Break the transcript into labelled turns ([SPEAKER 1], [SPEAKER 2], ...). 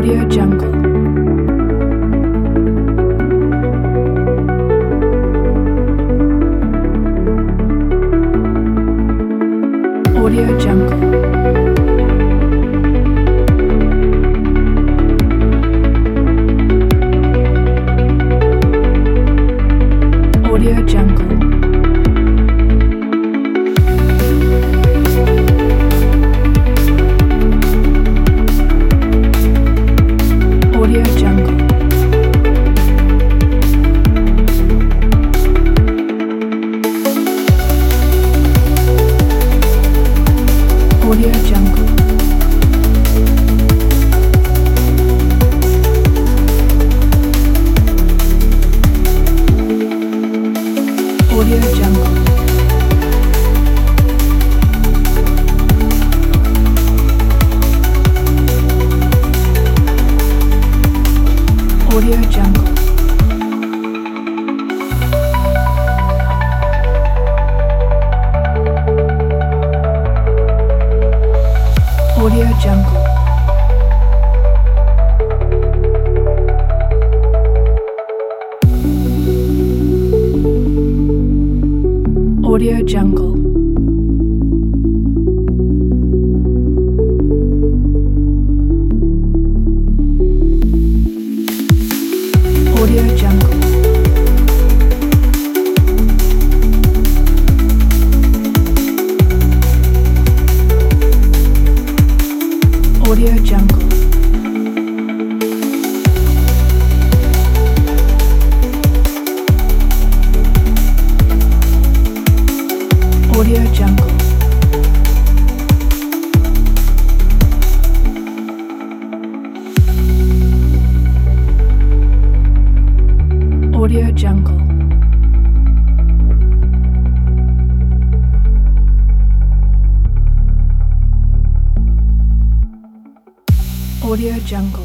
[SPEAKER 1] Audio Jungle. Audio Jungle. Audio Jungle. Audio Jungle. Audio Jungle. Audio Jungle. Audio Jungle. Audio Jungle. Audio Jungle. Audio Jungle. Audio Jungle. Audio Jungle. Audio Jungle. Audio Jungle.